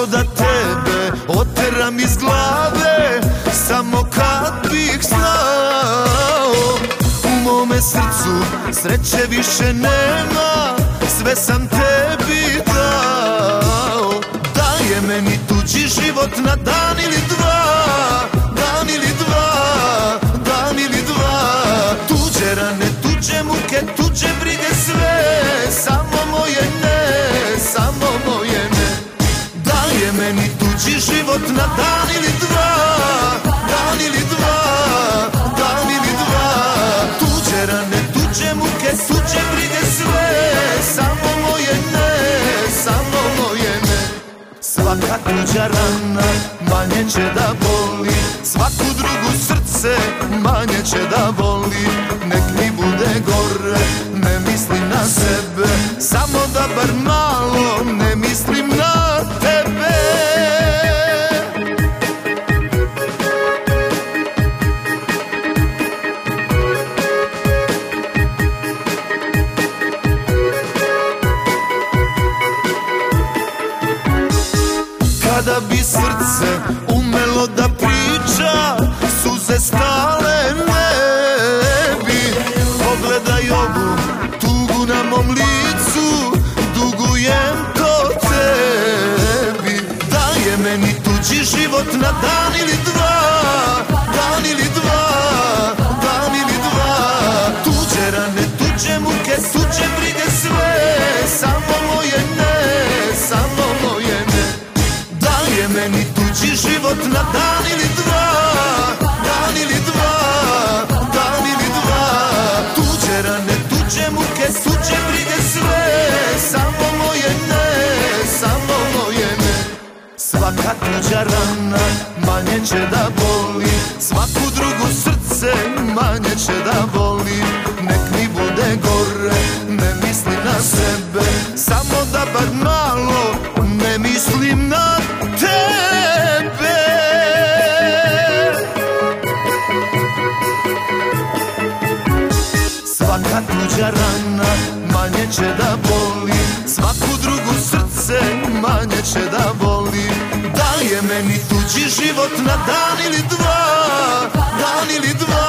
Lako da tebe oteram iz glave, samo kad bih znao. U mome srcu sreće više nema, sve sam tebi dao. Daje meni tuđi život na dan ili dva, dan ili dva, dan ili dva. Tuđe rane, tuđe muke, tuđe brige, sve samo moje ne, samo moje ne. Daje meni tuđi život na dan ili dva, dan ili dva, dan ili dva. Tuđe rane, tuđe muke, tuđe brige, sve samo moje ne, samo moje ne. Svaka tuđa rana manje će da boli, svaku drugu srce manje će da voli. Nek mi bude gore, ne mislim na sebe, samo da bar malo ne mislim na tebe. Kada bi srce umelo da priča, suze stale ne bi. Pogledaj ovu tugu na mom licu, dugujem to tebi. Daje meni tuđi život na dan ili dva, dan ili dva, dan ili dva. Tuđe rane, tuđe muke, tuđe brige, sve samo moje ne, samo moje ne. Daje meni tuđi život na dan ili dva, dan ili dva, dan ili dva. Tuđe rane, tuđe muke, tuđe brige, sve samo moje ne, samo moje ne. Svaka tuđa rana manje će da boli, svaku drugu srce manje će da voli. Nek mi bude gore, ne mislim na sebe, samo da bar malo ne mislim na tebe. Svaka tuđa rana manje će da boli, svaku drugu srce manje će da voli. Daje meni tuđi život na dan ili dva, dan ili dva,